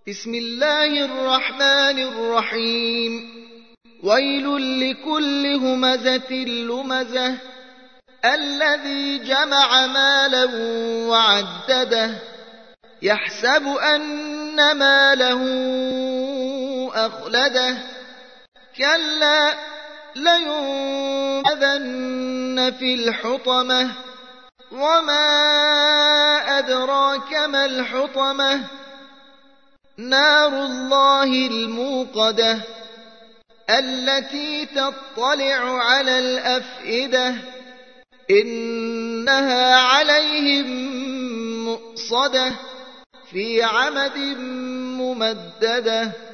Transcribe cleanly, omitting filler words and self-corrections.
بسم الله الرحمن الرحيم ويل لكل همزة لمزة الذي جمع مالا وعدده يحسب أن ماله أخلده كلا لينبذن في الحطمة وما أدراك ما الحطمة نار الله الموقدة التي تطلع على الأفئدة إنها عليهم مؤصدة في عمد ممددة